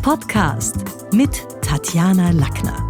Podcast mit Tatjana Lackner.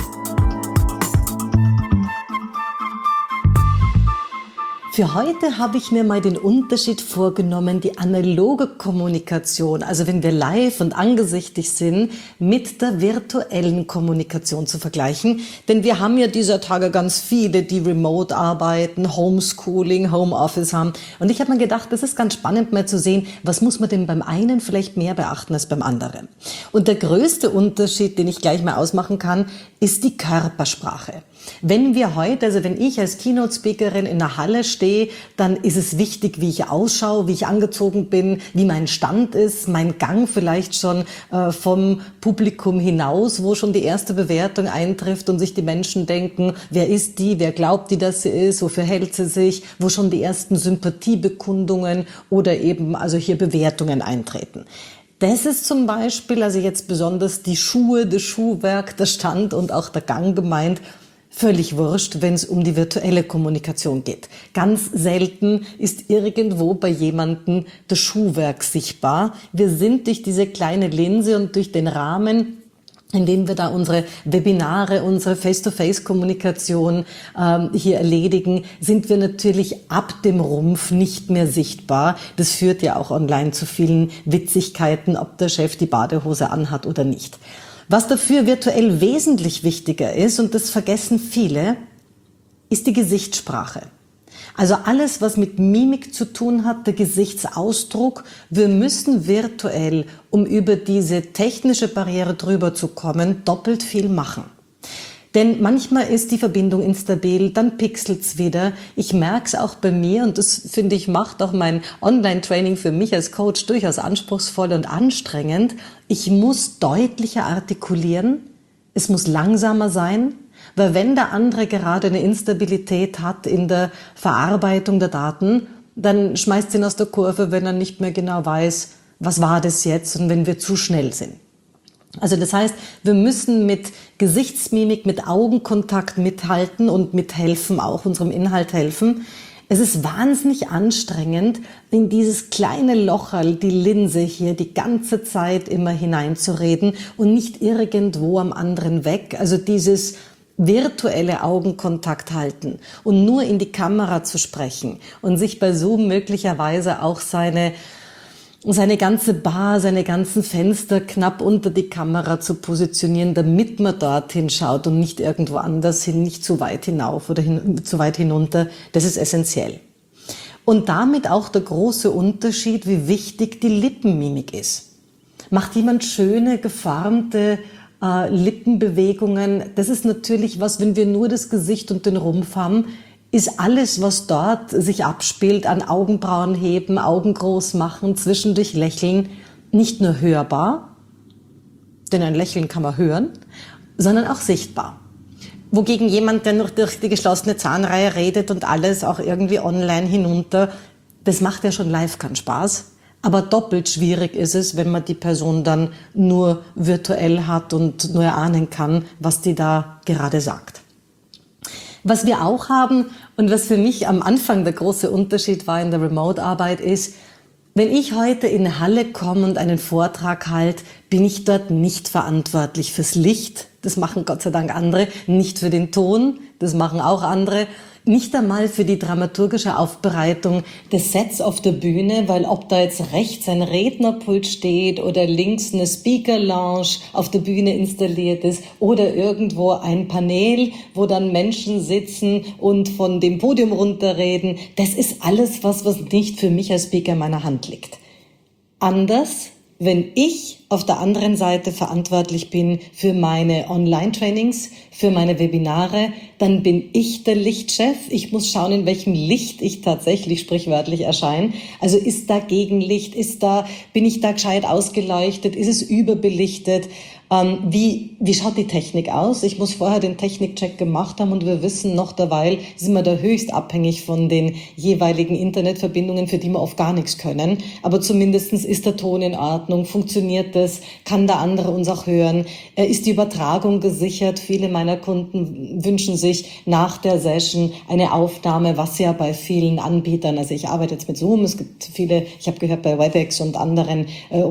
Für heute habe ich mir mal den Unterschied vorgenommen, die analoge Kommunikation, also wenn wir live und angesichtig sind, mit der virtuellen Kommunikation zu vergleichen. Denn wir haben ja dieser Tage ganz viele, die remote arbeiten, Homeschooling, Homeoffice haben. Und ich habe mir gedacht, das ist ganz spannend mal zu sehen, was muss man denn beim einen vielleicht mehr beachten als beim anderen. Und der größte Unterschied, den ich gleich mal ausmachen kann, ist die Körpersprache. Wenn wir heute, also wenn ich als Keynote-Speakerin in der Halle stehe, dann ist es wichtig, wie ich ausschaue, wie ich angezogen bin, wie mein Stand ist, mein Gang vielleicht schon vom Publikum hinaus, wo schon die erste Bewertung eintrifft und sich die Menschen denken, wer ist die, wer glaubt die, dass sie ist, wofür hält sie sich, wo schon die ersten Sympathiebekundungen oder eben also hier Bewertungen eintreten. Das ist zum Beispiel, also jetzt besonders die Schuhe, das Schuhwerk, der Stand und auch der Gang gemeint, völlig wurscht, wenn es um die virtuelle Kommunikation geht. Ganz selten ist irgendwo bei jemandem das Schuhwerk sichtbar. Wir sind durch diese kleine Linse und durch den Rahmen, in dem wir da unsere Webinare, unsere Face-to-Face-Kommunikation hier erledigen, sind wir natürlich ab dem Rumpf nicht mehr sichtbar. Das führt ja auch online zu vielen Witzigkeiten, ob der Chef die Badehose anhat oder nicht. Was dafür virtuell wesentlich wichtiger ist, und das vergessen viele, ist die Gesichtssprache. Also alles, was mit Mimik zu tun hat, der Gesichtsausdruck. Wir müssen virtuell, um über diese technische Barriere drüber zu kommen, doppelt viel machen. Denn manchmal ist die Verbindung instabil, dann pixelt's wieder. Ich merke es auch bei mir und das, finde ich, macht auch mein Online-Training für mich als Coach durchaus anspruchsvoll und anstrengend. Ich muss deutlicher artikulieren, es muss langsamer sein, weil wenn der andere gerade eine Instabilität hat in der Verarbeitung der Daten, dann schmeißt ihn aus der Kurve, wenn er nicht mehr genau weiß, was war das jetzt und wenn wir zu schnell sind. Also das heißt, wir müssen mit Gesichtsmimik, mit Augenkontakt mithalten und mithelfen, auch unserem Inhalt helfen. Es ist wahnsinnig anstrengend, in dieses kleine Locherl, die Linse hier, die ganze Zeit immer hineinzureden und nicht irgendwo am anderen weg. Also dieses virtuelle Augenkontakt halten und nur in die Kamera zu sprechen und sich bei Zoom möglicherweise auch seine ganze Bar, seine ganzen Fenster knapp unter die Kamera zu positionieren, damit man dorthin schaut und nicht irgendwo anders hin, nicht zu weit hinauf oder zu weit hinunter. Das ist essentiell. Und damit auch der große Unterschied, wie wichtig die Lippenmimik ist. Macht jemand schöne, geformte Lippenbewegungen, das ist natürlich was, wenn wir nur das Gesicht und den Rumpf haben, ist alles, was dort sich abspielt, an Augenbrauen heben, Augen groß machen, zwischendurch lächeln, nicht nur hörbar, denn ein Lächeln kann man hören, sondern auch sichtbar. Wogegen jemand, der nur durch die geschlossene Zahnreihe redet und alles auch irgendwie online hinunter, das macht ja schon live keinen Spaß. Aber doppelt schwierig ist es, wenn man die Person dann nur virtuell hat und nur erahnen kann, was die da gerade sagt. Was wir auch haben und was für mich am Anfang der große Unterschied war in der Remote-Arbeit ist, wenn ich heute in eine Halle komme und einen Vortrag halte, bin ich dort nicht verantwortlich fürs Licht. Das machen Gott sei Dank andere. Nicht für den Ton. Das machen auch andere. Nicht einmal für die dramaturgische Aufbereitung des Sets auf der Bühne, weil ob da jetzt rechts ein Rednerpult steht oder links eine Speaker-Lounge auf der Bühne installiert ist oder irgendwo ein Panel, wo dann Menschen sitzen und von dem Podium runterreden, das ist alles was nicht für mich als Speaker in meiner Hand liegt. Anders, wenn ich auf der anderen Seite verantwortlich bin für meine Online-Trainings, für meine Webinare, dann bin ich der Lichtchef. Ich muss schauen, in welchem Licht ich tatsächlich sprichwörtlich erscheine. Also ist da Gegenlicht, bin ich da gescheit ausgeleuchtet, ist es überbelichtet? Wie schaut die Technik aus? Ich muss vorher den Technikcheck gemacht haben und wir wissen noch derweil, sind wir da höchst abhängig von den jeweiligen Internetverbindungen, für die wir oft gar nichts können. Aber zumindestens ist der Ton in Ordnung, funktioniert das, kann der andere uns auch hören, ist die Übertragung gesichert. Viele meiner Kunden wünschen sich zusätzlich nach der Session eine Aufnahme, was ja bei vielen Anbietern, also ich arbeite jetzt mit Zoom, es gibt viele, ich habe gehört bei WebEx und anderen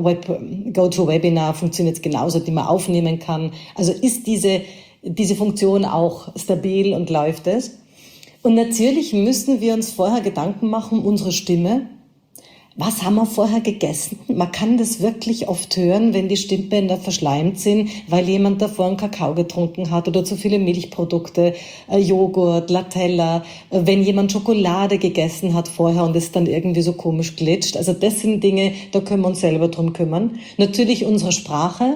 GoToWebinar funktioniert es genauso, die man aufnehmen kann. Also ist diese Funktion auch stabil und läuft es? Und natürlich müssen wir uns vorher Gedanken machen um unsere Stimme. Was haben wir vorher gegessen? Man kann das wirklich oft hören, wenn die Stimmbänder verschleimt sind, weil jemand davor einen Kakao getrunken hat oder zu viele Milchprodukte, Joghurt, Latella, wenn jemand Schokolade gegessen hat vorher und es dann irgendwie so komisch glitscht. Also das sind Dinge, da können wir uns selber drum kümmern. Natürlich unsere Sprache.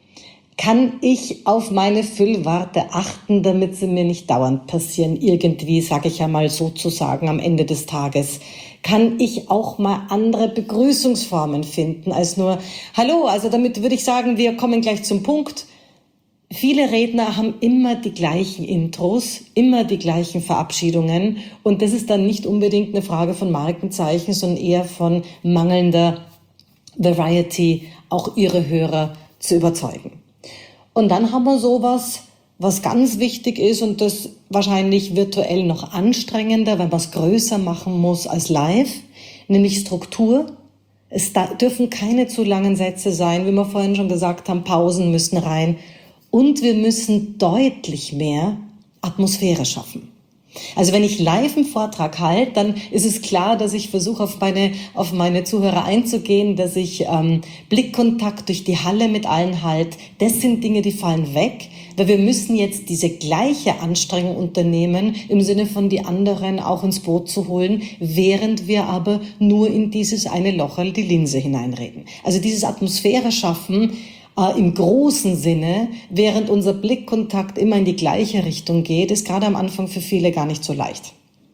Kann ich auf meine Füllwörter achten, damit sie mir nicht dauernd passieren? Irgendwie, sage ich ja mal sozusagen am Ende des Tages. Kann ich auch mal andere Begrüßungsformen finden als nur Hallo? Also damit würde ich sagen, wir kommen gleich zum Punkt. Viele Redner haben immer die gleichen Intros, immer die gleichen Verabschiedungen. Und das ist dann nicht unbedingt eine Frage von Markenzeichen, sondern eher von mangelnder Variety, auch ihre Hörer zu überzeugen. Und dann haben wir sowas, was ganz wichtig ist und das wahrscheinlich virtuell noch anstrengender, weil man es größer machen muss als live, nämlich Struktur. Es dürfen keine zu langen Sätze sein, wie wir vorhin schon gesagt haben, Pausen müssen rein und wir müssen deutlich mehr Atmosphäre schaffen. Also wenn ich live einen Vortrag halte, dann ist es klar, dass ich versuche, auf meine Zuhörer einzugehen, dass ich Blickkontakt durch die Halle mit allen halte. Das sind Dinge, die fallen weg, weil wir müssen jetzt diese gleiche Anstrengung unternehmen, im Sinne von die anderen auch ins Boot zu holen, während wir aber nur in dieses eine Locherl die Linse hineinreden. Also dieses Atmosphäre schaffen, im großen Sinne, während unser Blickkontakt immer in die gleiche Richtung geht, ist gerade am Anfang für viele gar nicht so leicht.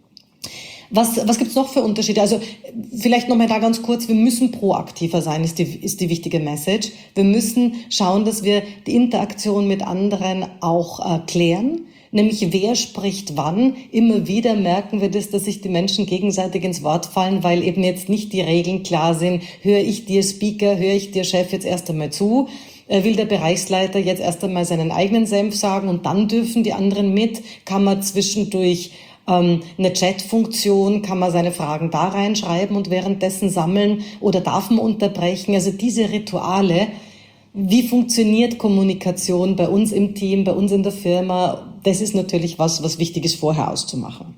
Was gibt's noch für Unterschiede? Also vielleicht nochmal da ganz kurz, wir müssen proaktiver sein, ist die wichtige Message. Wir müssen schauen, dass wir die Interaktion mit anderen auch klären. Nämlich wer spricht wann. Immer wieder merken wir das, dass sich die Menschen gegenseitig ins Wort fallen, weil eben jetzt nicht die Regeln klar sind. Höre ich dir Speaker, höre ich dir Chef jetzt erst einmal zu? Will der Bereichsleiter jetzt erst einmal seinen eigenen Senf sagen und dann dürfen die anderen mit? Kann man zwischendurch eine Chat-Funktion, kann man seine Fragen da reinschreiben und währenddessen sammeln oder darf man unterbrechen? Also diese Rituale, wie funktioniert Kommunikation bei uns im Team, bei uns in der Firma? Das ist natürlich was wichtig ist, vorher auszumachen.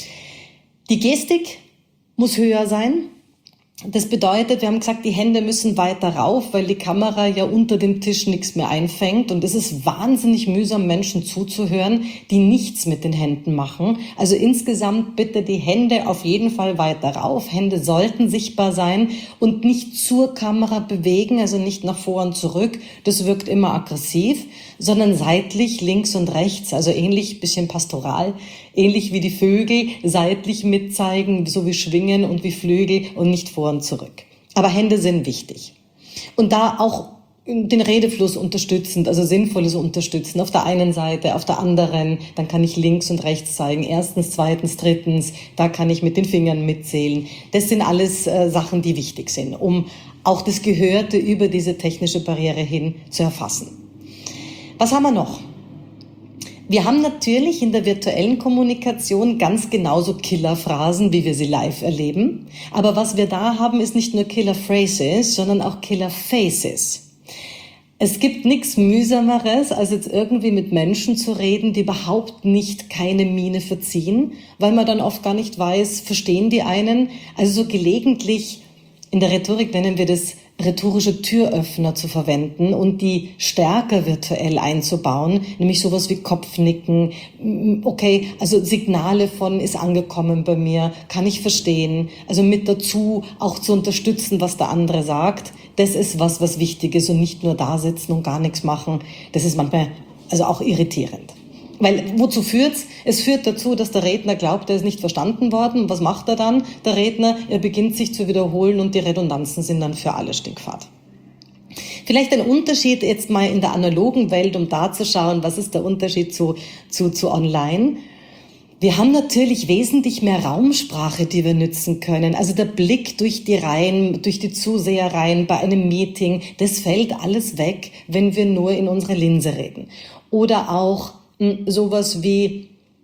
Die Gestik muss höher sein. Das bedeutet, wir haben gesagt, die Hände müssen weiter rauf, weil die Kamera ja unter dem Tisch nichts mehr einfängt. Und es ist wahnsinnig mühsam, Menschen zuzuhören, die nichts mit den Händen machen. Also insgesamt bitte die Hände auf jeden Fall weiter rauf. Hände sollten sichtbar sein und nicht zur Kamera bewegen, also nicht nach vor und zurück. Das wirkt immer aggressiv, sondern seitlich, links und rechts, also ähnlich, bisschen pastoral, ähnlich wie die Vögel, seitlich mitzeigen, so wie Schwingen und wie Flügel und nicht vor und zurück. Aber Hände sind wichtig. Und da auch den Redefluss unterstützend, also sinnvolles unterstützen. Auf der einen Seite, auf der anderen, dann kann ich links und rechts zeigen. Erstens, zweitens, drittens, da kann ich mit den Fingern mitzählen. Das sind alles Sachen, die wichtig sind, um auch das Gehörte über diese technische Barriere hin zu erfassen. Was haben wir noch? Wir haben natürlich in der virtuellen Kommunikation ganz genauso Killerphrasen, wie wir sie live erleben. Aber was wir da haben, ist nicht nur Killer-Phrases, sondern auch Killer-Faces. Es gibt nichts Mühsameres, als jetzt irgendwie mit Menschen zu reden, die überhaupt nicht keine Miene verziehen, weil man dann oft gar nicht weiß, verstehen die einen. Also so gelegentlich, in der Rhetorik nennen wir das rhetorische Türöffner zu verwenden und die stärker virtuell einzubauen, nämlich sowas wie Kopfnicken, okay, also Signale von ist angekommen bei mir, kann ich verstehen, also mit dazu auch zu unterstützen, was der andere sagt, das ist was wichtig ist und nicht nur da sitzen und gar nichts machen, das ist manchmal also auch irritierend. Weil wozu führt's? Es führt dazu, dass der Redner glaubt, er ist nicht verstanden worden. Und was macht er dann? Der Redner, er beginnt sich zu wiederholen und die Redundanzen sind dann für alle stinkfad. Vielleicht ein Unterschied jetzt mal in der analogen Welt, um da zu schauen, was ist der Unterschied zu online. Wir haben natürlich wesentlich mehr Raumsprache, die wir nützen können. Also der Blick durch die Reihen, durch die Zuseherreihen bei einem Meeting, das fällt alles weg, wenn wir nur in unsere Linse reden. Oder auch sowas wie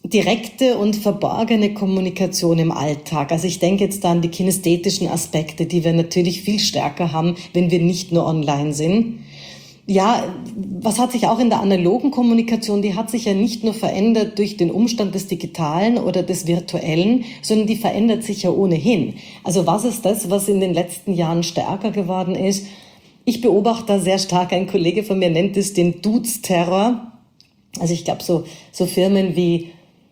direkte und verborgene Kommunikation im Alltag. Also ich denke jetzt da an die kinästhetischen Aspekte, die wir natürlich viel stärker haben, wenn wir nicht nur online sind. Ja, was hat sich auch in der analogen Kommunikation, die hat sich ja nicht nur verändert durch den Umstand des Digitalen oder des Virtuellen, sondern die verändert sich ja ohnehin. Also was ist das, was in den letzten Jahren stärker geworden ist? Ich beobachte da sehr stark, ein Kollege von mir nennt es den Dudes-Terror. Also ich glaube, so Firmen wie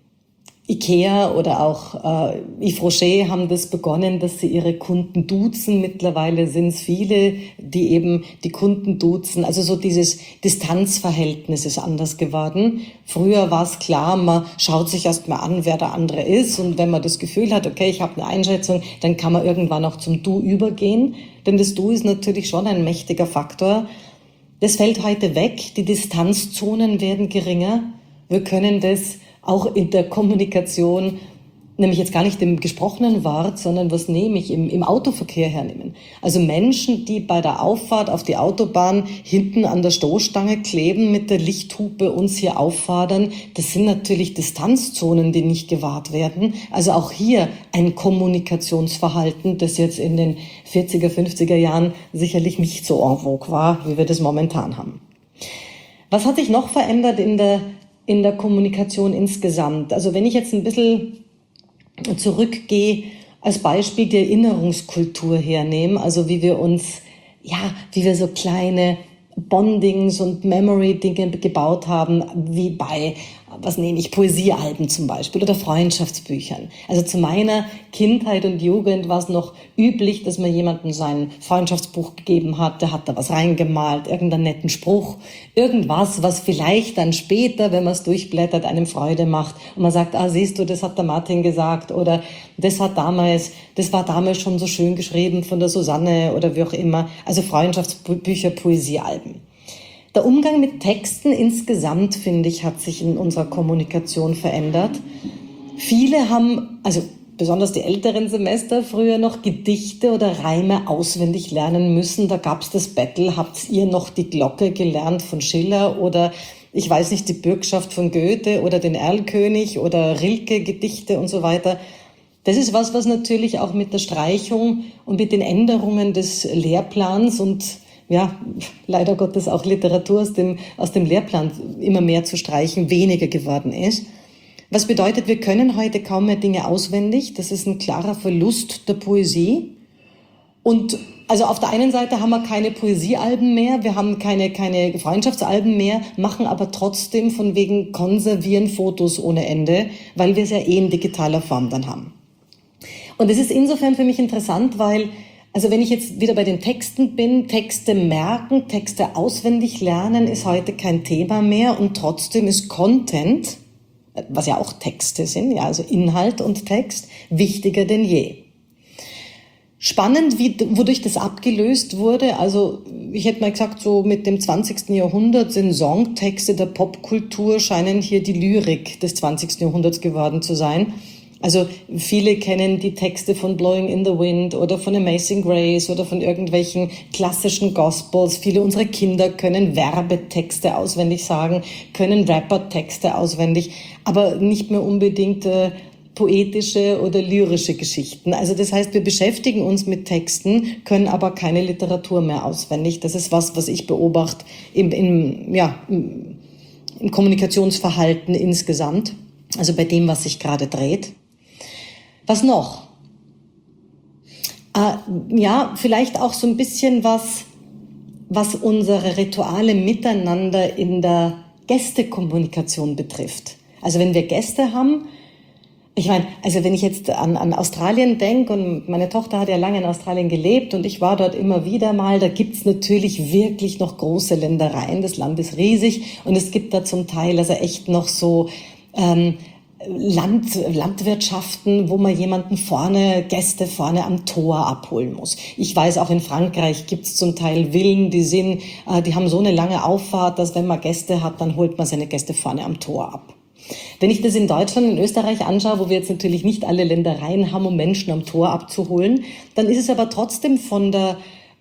IKEA oder auch Yves Rocher haben das begonnen, dass sie ihre Kunden duzen. Mittlerweile sind es viele, die eben die Kunden duzen. Also so dieses Distanzverhältnis ist anders geworden. Früher war es klar, man schaut sich erst mal an, wer der andere ist. Und wenn man das Gefühl hat, okay, ich habe eine Einschätzung, dann kann man irgendwann auch zum Du übergehen. Denn das Du ist natürlich schon ein mächtiger Faktor. Das fällt heute weg. Die Distanzzonen werden geringer. Wir können das auch in der Kommunikation, nämlich jetzt gar nicht im gesprochenen Wort, sondern was nehme ich im Autoverkehr hernehmen. Also Menschen, die bei der Auffahrt auf die Autobahn hinten an der Stoßstange kleben, mit der Lichthupe uns hier auffordern, das sind natürlich Distanzzonen, die nicht gewahrt werden. Also auch hier ein Kommunikationsverhalten, das jetzt in den 40er, 50er Jahren sicherlich nicht so en vogue war, wie wir das momentan haben. Was hat sich noch verändert in der Kommunikation insgesamt? Also wenn ich jetzt ein bisschen zurückgehe, als Beispiel die Erinnerungskultur hernehmen, also wie wir so kleine Bondings und Memory-Dinge gebaut haben, wie bei, Poesiealben zum Beispiel oder Freundschaftsbüchern. Also zu meiner Kindheit und Jugend war es noch üblich, dass man jemandem sein Freundschaftsbuch gegeben hat, der hat da was reingemalt, irgendeinen netten Spruch, irgendwas, was vielleicht dann später, wenn man es durchblättert, einem Freude macht und man sagt, siehst du, das hat der Martin gesagt oder das war damals schon so schön geschrieben von der Susanne oder wie auch immer. Also Freundschaftsbücher, Poesiealben. Der Umgang mit Texten insgesamt, finde ich, hat sich in unserer Kommunikation verändert. Viele haben, also besonders die älteren Semester, früher noch Gedichte oder Reime auswendig lernen müssen. Da gab's das Battle, habt ihr noch die Glocke gelernt von Schiller oder ich weiß nicht, die Bürgschaft von Goethe oder den Erlkönig oder Rilke-Gedichte und so weiter. Das ist was natürlich auch mit der Streichung und mit den Änderungen des Lehrplans und leider Gottes auch Literatur aus dem Lehrplan immer mehr zu streichen, weniger geworden ist. Was bedeutet, wir können heute kaum mehr Dinge auswendig. Das ist ein klarer Verlust der Poesie. Und also auf der einen Seite haben wir keine Poesiealben mehr, wir haben keine Freundschaftsalben mehr, machen aber trotzdem von wegen konservieren Fotos ohne Ende, weil wir es ja in digitaler Form dann haben. Und es ist insofern für mich interessant, weil also wenn ich jetzt wieder bei den Texten bin, Texte merken, Texte auswendig lernen ist heute kein Thema mehr und trotzdem ist Content, was ja auch Texte sind, ja, also Inhalt und Text, wichtiger denn je. Spannend, wodurch das abgelöst wurde, also ich hätte mal gesagt, so mit dem 20. Jahrhundert sind Songtexte der Popkultur, scheinen hier die Lyrik des 20. Jahrhunderts geworden zu sein. Also viele kennen die Texte von Blowing in the Wind oder von Amazing Grace oder von irgendwelchen klassischen Gospels. Viele unserer Kinder können Werbetexte auswendig sagen, können Rappertexte auswendig, aber nicht mehr unbedingt poetische oder lyrische Geschichten. Also das heißt, wir beschäftigen uns mit Texten, können aber keine Literatur mehr auswendig. Das ist was ich beobachte im Kommunikationsverhalten insgesamt, also bei dem, was sich gerade dreht. Was noch? Vielleicht auch so ein bisschen was unsere Rituale miteinander in der Gästekommunikation betrifft. Also wenn wir Gäste haben, ich meine, also wenn ich jetzt an Australien denke und meine Tochter hat ja lange in Australien gelebt und ich war dort immer wieder mal, da gibt's natürlich wirklich noch große Ländereien, das Land ist riesig und es gibt da zum Teil also echt noch so Landwirtschaften, wo man Gäste vorne am Tor abholen muss. Ich weiß, auch in Frankreich gibt's zum Teil Villen, die haben so eine lange Auffahrt, dass wenn man Gäste hat, dann holt man seine Gäste vorne am Tor ab. Wenn ich das in Deutschland, in Österreich anschaue, wo wir jetzt natürlich nicht alle Ländereien haben, um Menschen am Tor abzuholen, dann ist es aber trotzdem von der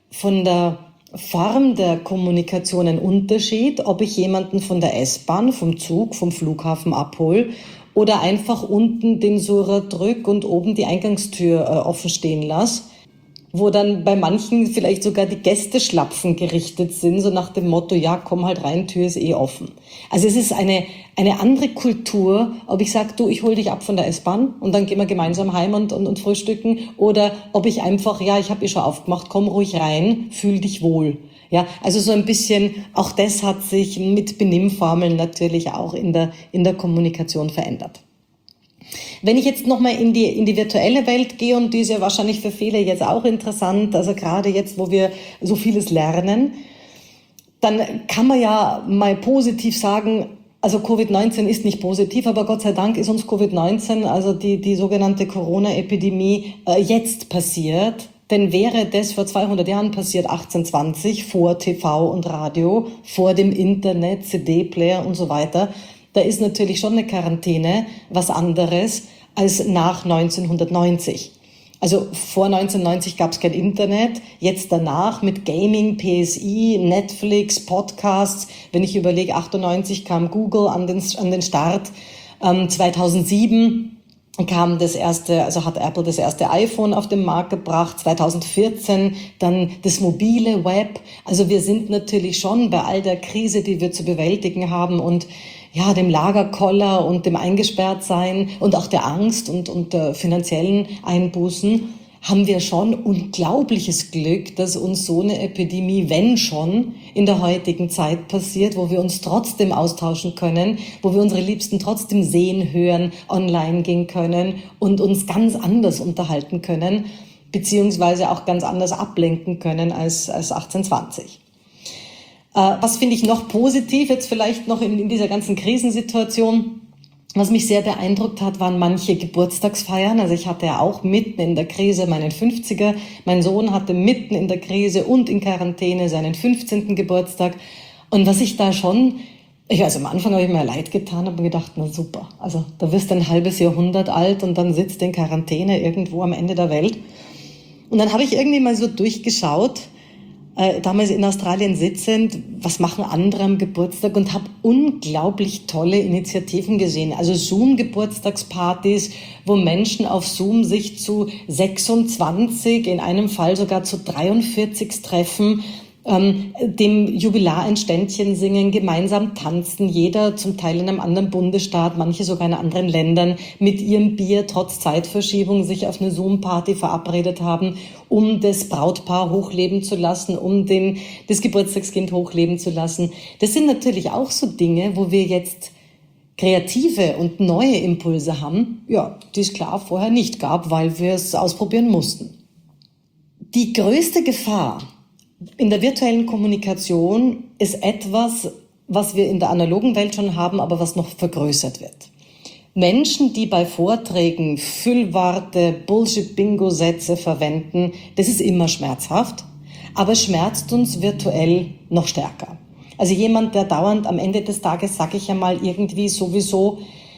Form der Kommunikation ein Unterschied, ob ich jemanden von der S-Bahn, vom Zug, vom Flughafen abhole oder einfach unten den Surrer drück und oben die Eingangstür offen stehen lass, wo dann bei manchen vielleicht sogar die Gästeschlapfen gerichtet sind, so nach dem Motto, ja, komm halt rein, Tür ist eh offen. Also es ist eine andere Kultur, ob ich sage, du, ich hol dich ab von der S-Bahn und dann gehen wir gemeinsam heim und frühstücken, oder ob ich einfach, ja, ich habe eh schon aufgemacht, komm ruhig rein, fühl dich wohl. Ja, also so ein bisschen, auch das hat sich mit Benimmformeln natürlich auch in der Kommunikation verändert. Wenn ich jetzt nochmal in die virtuelle Welt gehe, und die ist ja wahrscheinlich für viele jetzt auch interessant, also gerade jetzt, wo wir so vieles lernen, dann kann man ja mal positiv sagen, also Covid-19 ist nicht positiv, aber Gott sei Dank ist uns Covid-19, also die sogenannte Corona-Epidemie, jetzt passiert. Denn wäre das vor 200 Jahren passiert, 1820, vor TV und Radio, vor dem Internet, CD-Player und so weiter, da ist natürlich schon eine Quarantäne was anderes als nach 1990. Also vor 1990 gab es kein Internet, jetzt danach mit Gaming, PSI, Netflix, Podcasts. Wenn ich überlege, 98 kam Google an den Start, 2007 kam das erste, also hat Apple das erste iPhone auf den Markt gebracht, 2014 dann das mobile Web. Also wir sind natürlich schon bei all der Krise, die wir zu bewältigen haben, und ja, dem Lagerkoller und dem Eingesperrtsein und auch der Angst und der finanziellen Einbußen, haben wir schon unglaubliches Glück, dass uns so eine Epidemie, wenn schon, in der heutigen Zeit passiert, wo wir uns trotzdem austauschen können, wo wir unsere Liebsten trotzdem sehen, hören, online gehen können und uns ganz anders unterhalten können, beziehungsweise auch ganz anders ablenken können als 1820. Was finde ich noch positiv, jetzt vielleicht noch in dieser ganzen Krisensituation? Was mich sehr beeindruckt hat, waren manche Geburtstagsfeiern. Also ich hatte ja auch mitten in der Krise meinen 50er. Mein Sohn hatte mitten in der Krise und in Quarantäne seinen 15. Geburtstag. Und was ich da schon, also am Anfang habe ich mir leid getan, habe mir gedacht, na super. Also da wirst du ein halbes Jahrhundert alt und dann sitzt du in Quarantäne irgendwo am Ende der Welt. Und dann habe ich irgendwie mal so durchgeschaut, damals in Australien sitzend, was machen andere am Geburtstag, und habe unglaublich tolle Initiativen gesehen. Also Zoom-Geburtstagspartys, wo Menschen auf Zoom sich zu 26, in einem Fall sogar zu 43 treffen, dem Jubilar ein Ständchen singen, gemeinsam tanzen, jeder zum Teil in einem anderen Bundesstaat, manche sogar in anderen Ländern, mit ihrem Bier trotz Zeitverschiebung sich auf eine Zoom-Party verabredet haben, um das Brautpaar hochleben zu lassen, um das Geburtstagskind hochleben zu lassen. Das sind natürlich auch so Dinge, wo wir jetzt kreative und neue Impulse haben, ja, die es klar vorher nicht gab, weil wir es ausprobieren mussten. Die größte Gefahr in der virtuellen Kommunikation ist etwas, was wir in der analogen Welt schon haben, aber was noch vergrößert wird. Menschen, die bei Vorträgen Füllworte, Bullshit-Bingo-Sätze verwenden, das ist immer schmerzhaft, aber es schmerzt uns virtuell noch stärker. Also jemand, der dauernd am Ende des Tages, sage ich ja mal, irgendwie sowieso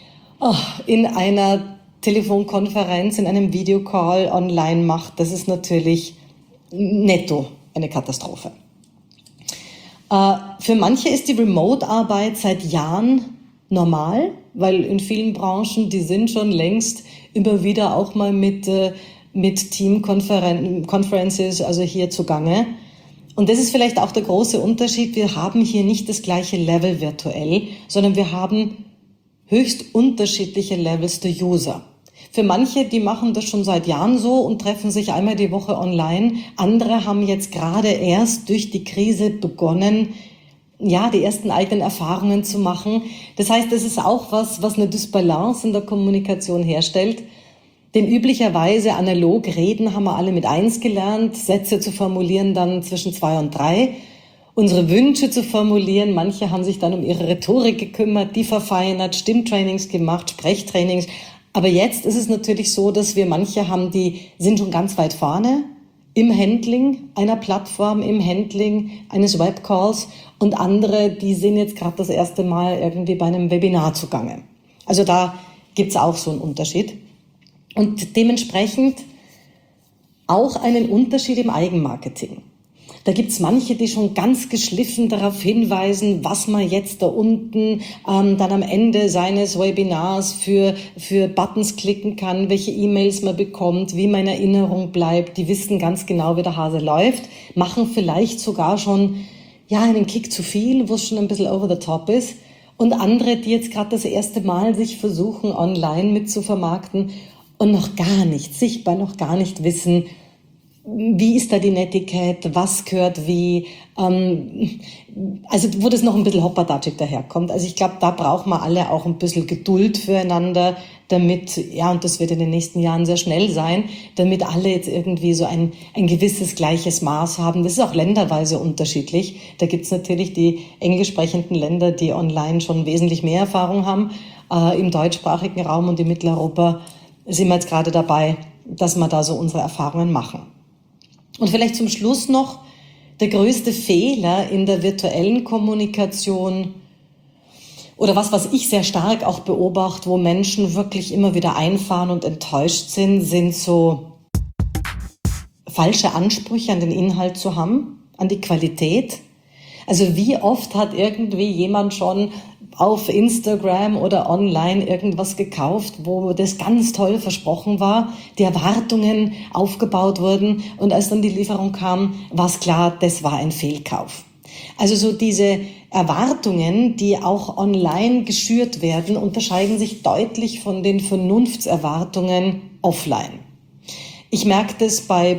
in einer Telefonkonferenz, in einem Videocall online macht, das ist natürlich netto eine Katastrophe. Für manche ist die Remote-Arbeit seit Jahren normal, weil in vielen Branchen, die sind schon längst immer wieder auch mal mit Team-Conferences, also hier zugange. Und das ist vielleicht auch der große Unterschied. Wir haben hier nicht das gleiche Level virtuell, sondern wir haben höchst unterschiedliche Levels der User. Für manche, die machen das schon seit Jahren so und treffen sich einmal die Woche online. Andere haben jetzt gerade erst durch die Krise begonnen, ja, die ersten eigenen Erfahrungen zu machen. Das heißt, das ist auch was eine Dysbalance in der Kommunikation herstellt. Denn üblicherweise analog reden haben wir alle mit 1 gelernt, Sätze zu formulieren dann zwischen 2 und 3, unsere Wünsche zu formulieren. Manche haben sich dann um ihre Rhetorik gekümmert, die verfeinert, Stimmtrainings gemacht, Sprechtrainings. Aber jetzt ist es natürlich so, dass wir manche haben, die sind schon ganz weit vorne im Handling einer Plattform, im Handling eines Webcalls, und andere, die sind jetzt gerade das erste Mal irgendwie bei einem Webinar zugange. Also da gibt's auch so einen Unterschied. Und dementsprechend auch einen Unterschied im Eigenmarketing. Da gibt's manche, die schon ganz geschliffen darauf hinweisen, was man jetzt da unten dann am Ende seines Webinars für Buttons klicken kann, welche E-Mails man bekommt, wie man in Erinnerung bleibt. Die wissen ganz genau, wie der Hase läuft, machen vielleicht sogar schon einen Kick zu viel, wo es schon ein bisschen over the top ist. Und andere, die jetzt gerade das erste Mal sich versuchen, online mit zu vermarkten und noch gar nicht, sichtbar noch gar nicht wissen, wie ist da die Netiquette, was gehört wie, also wo das noch ein bisschen hoppertatschig daherkommt. Also ich glaube, da brauchen wir alle auch ein bisschen Geduld füreinander, damit, und das wird in den nächsten Jahren sehr schnell sein, damit alle jetzt irgendwie so ein gewisses gleiches Maß haben. Das ist auch länderweise unterschiedlich. Da gibt's natürlich die englisch sprechenden Länder, die online schon wesentlich mehr Erfahrung haben. Im deutschsprachigen Raum und in Mitteleuropa sind wir jetzt gerade dabei, dass wir da so unsere Erfahrungen machen. Und vielleicht zum Schluss noch, der größte Fehler in der virtuellen Kommunikation oder was ich sehr stark auch beobachte, wo Menschen wirklich immer wieder einfahren und enttäuscht sind so falsche Ansprüche an den Inhalt zu haben, an die Qualität. Also wie oft hat irgendwie jemand schon auf Instagram oder online irgendwas gekauft, wo das ganz toll versprochen war, die Erwartungen aufgebaut wurden und als dann die Lieferung kam, war es klar, das war ein Fehlkauf. Also so diese Erwartungen, die auch online geschürt werden, unterscheiden sich deutlich von den Vernunftserwartungen offline. Ich merke das bei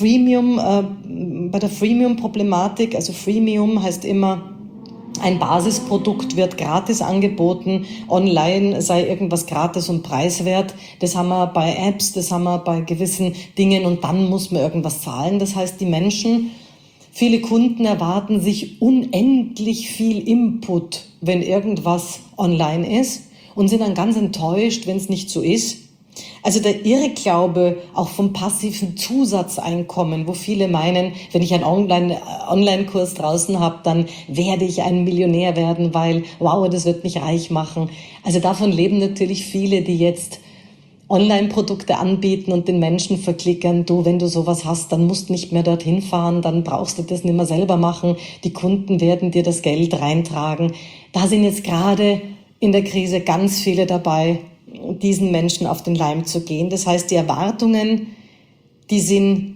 der Freemium-Problematik. Also Freemium heißt immer, ein Basisprodukt wird gratis angeboten, online sei irgendwas gratis und preiswert. Das haben wir bei Apps, das haben wir bei gewissen Dingen und dann muss man irgendwas zahlen. Das heißt, die Menschen, viele Kunden erwarten sich unendlich viel Input, wenn irgendwas online ist und sind dann ganz enttäuscht, wenn es nicht so ist. Also der Irrglaube auch vom passiven Zusatzeinkommen, wo viele meinen, wenn ich einen Online-Kurs draußen habe, dann werde ich ein Millionär werden, weil, wow, das wird mich reich machen. Also davon leben natürlich viele, die jetzt Online-Produkte anbieten und den Menschen verklickern, du, wenn du sowas hast, dann musst du nicht mehr dorthin fahren, dann brauchst du das nicht mehr selber machen, die Kunden werden dir das Geld reintragen. Da sind jetzt gerade in der Krise ganz viele dabei, diesen Menschen auf den Leim zu gehen. Das heißt, die Erwartungen, die sind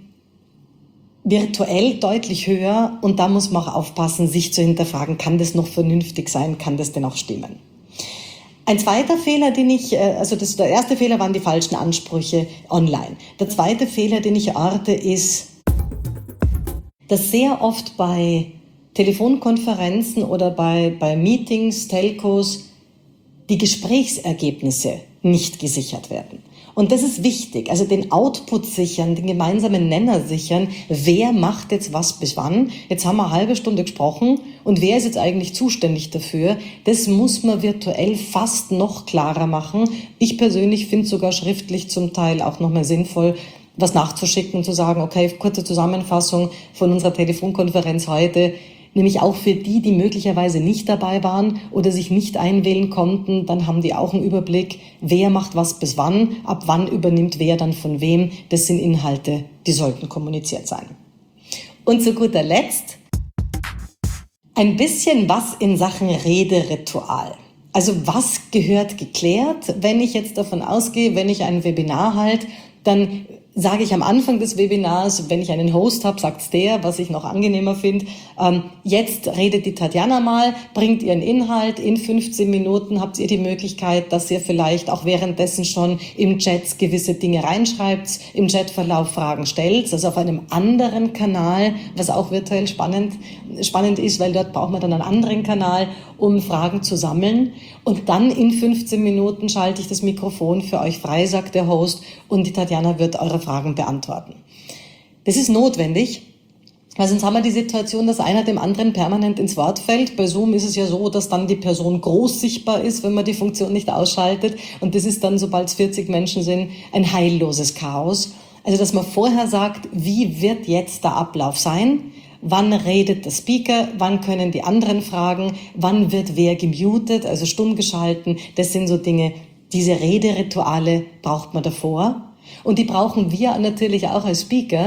virtuell deutlich höher und da muss man auch aufpassen, sich zu hinterfragen, kann das noch vernünftig sein, kann das denn auch stimmen? Ein zweiter Fehler, der erste Fehler waren die falschen Ansprüche online. Der zweite Fehler, den ich orte, ist, dass sehr oft bei Telefonkonferenzen oder bei Meetings, Telcos, die Gesprächsergebnisse nicht gesichert werden. Und das ist wichtig, also den Output sichern, den gemeinsamen Nenner sichern, wer macht jetzt was bis wann. Jetzt haben wir eine halbe Stunde gesprochen und wer ist jetzt eigentlich zuständig dafür? Das muss man virtuell fast noch klarer machen. Ich persönlich finde es sogar schriftlich zum Teil auch noch mehr sinnvoll, was nachzuschicken und zu sagen, okay, kurze Zusammenfassung von unserer Telefonkonferenz heute, nämlich auch für die, die möglicherweise nicht dabei waren oder sich nicht einwählen konnten, dann haben die auch einen Überblick, wer macht was bis wann, ab wann übernimmt wer dann von wem. Das sind Inhalte, die sollten kommuniziert sein. Und zu guter Letzt ein bisschen was in Sachen Rederitual. Also was gehört geklärt? Wenn ich jetzt davon ausgehe, wenn ich ein Webinar halte, dann sage ich am Anfang des Webinars, wenn ich einen Host habe, sagt's der, was ich noch angenehmer finde, jetzt redet die Tatjana mal, bringt ihren Inhalt, in 15 Minuten habt ihr die Möglichkeit, dass ihr vielleicht auch währenddessen schon im Chat gewisse Dinge reinschreibt, im Chatverlauf Fragen stellt, also auf einem anderen Kanal, was auch virtuell spannend ist, weil dort braucht man dann einen anderen Kanal, um Fragen zu sammeln. Und dann in 15 Minuten schalte ich das Mikrofon für euch frei, sagt der Host, und die Tatjana wird eure Fragen beantworten. Das ist notwendig, weil sonst haben wir die Situation, dass einer dem anderen permanent ins Wort fällt. Bei Zoom ist es ja so, dass dann die Person groß sichtbar ist, wenn man die Funktion nicht ausschaltet. Und das ist dann, sobald es 40 Menschen sind, ein heilloses Chaos. Also, dass man vorher sagt, wie wird jetzt der Ablauf sein? Wann redet der Speaker? Wann können die anderen fragen? Wann wird wer gemutet, also stumm geschalten? Das sind so Dinge, diese Rederituale braucht man davor. Und die brauchen wir natürlich auch als Speaker,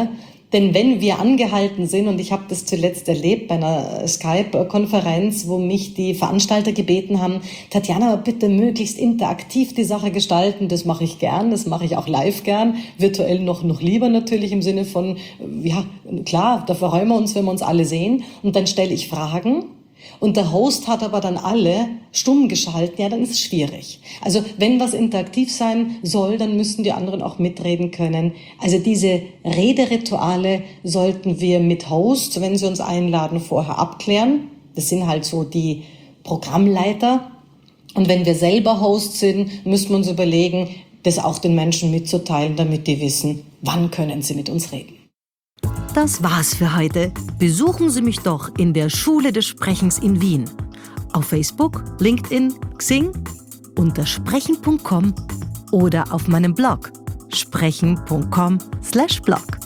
Denn wenn wir angehalten sind, und ich habe das zuletzt erlebt bei einer Skype-Konferenz, wo mich die Veranstalter gebeten haben, Tatjana, bitte möglichst interaktiv die Sache gestalten, das mache ich gern, das mache ich auch live gern, virtuell noch lieber natürlich im Sinne von, ja klar, da freuen wir uns, wenn wir uns alle sehen, und dann stelle ich Fragen. Und der Host hat aber dann alle stumm geschalten, ja, dann ist es schwierig. Also wenn was interaktiv sein soll, dann müssen die anderen auch mitreden können. Also diese Rederituale sollten wir mit Hosts, wenn sie uns einladen, vorher abklären. Das sind halt so die Programmleiter. Und wenn wir selber Host sind, müssen wir uns überlegen, das auch den Menschen mitzuteilen, damit die wissen, wann können sie mit uns reden. Das war's für heute. Besuchen Sie mich doch in der Schule des Sprechens in Wien. Auf Facebook, LinkedIn, Xing, unter sprechen.com oder auf meinem Blog sprechen.com/blog.